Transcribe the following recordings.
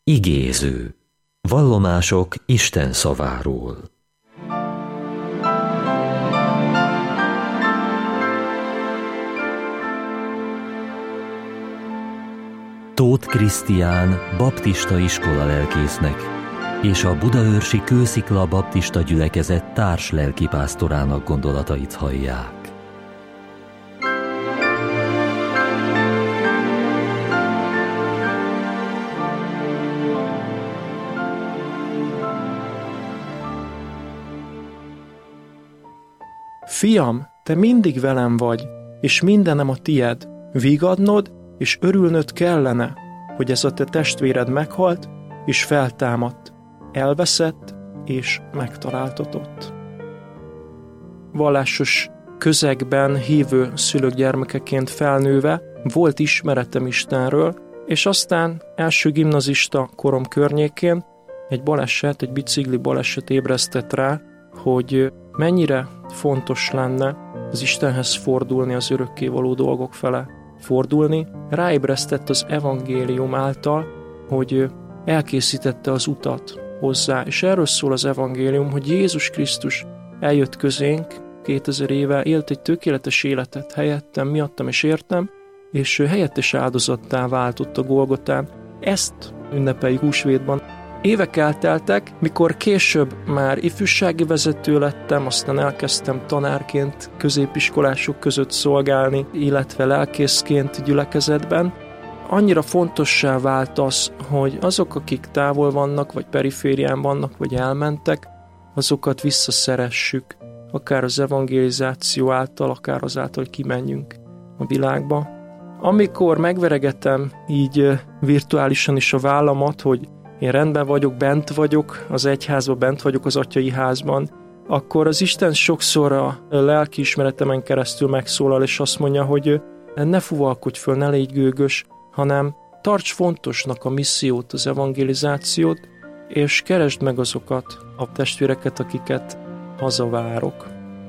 Igéző. Vallomások Isten szaváról. Tóth Krisztián baptista iskola lelkésznek és a Budaörsi Kőszikla Baptista Gyülekezet társ lelkipásztorának gondolatait hallják. Fiam, te mindig velem vagy, és mindenem a tied. Vigadnod és örülnöd kellene, hogy ez a te testvéred meghalt és feltámadt, elveszett és megtaláltatott. Vallásos közegben hívő szülők gyermekeként felnőve volt ismeretem Istenről, és aztán első gimnazista korom környékén egy bicikli baleset ébresztett rá, hogy mennyire fontos lenne az Istenhez fordulni, az örökkévaló dolgok fele fordulni. Ráébresztett az evangélium által, hogy elkészítette az utat hozzá, és erről szól az evangélium, hogy Jézus Krisztus eljött közénk 2000 éve, élt egy tökéletes életet helyettem, miattam és értem, és helyettes áldozattá váltott a Golgotán. Ezt ünnepeljük húsvétban. Évek elteltek, mikor később már ifjúsági vezető lettem, aztán elkezdtem tanárként középiskolások között szolgálni, illetve lelkészként gyülekezetben. Annyira fontossá vált az, hogy azok, akik távol vannak, vagy periférián vannak, vagy elmentek, azokat visszaszeressük, akár az evangelizáció által, akár azáltal, hogy kimenjünk a világba. Amikor megveregetem így virtuálisan is a vállamat, hogy én rendben vagyok, bent vagyok az egyházban, bent vagyok az atyai házban, akkor az Isten sokszor a lelkiismeretemen keresztül megszólal, és azt mondja, hogy ne fuvalkodj föl, ne légy gőgös, hanem tarts fontosnak a missziót, az evangelizációt, és keresd meg azokat a testvéreket, akiket hazavárok.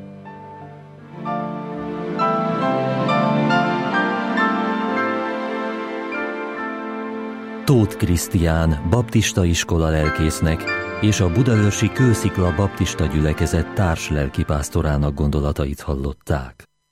Tóth Krisztián baptista iskola lelkésznek és a Budaörsi Kőszikla Baptista Gyülekezet társ lelkipásztorának gondolatait hallották.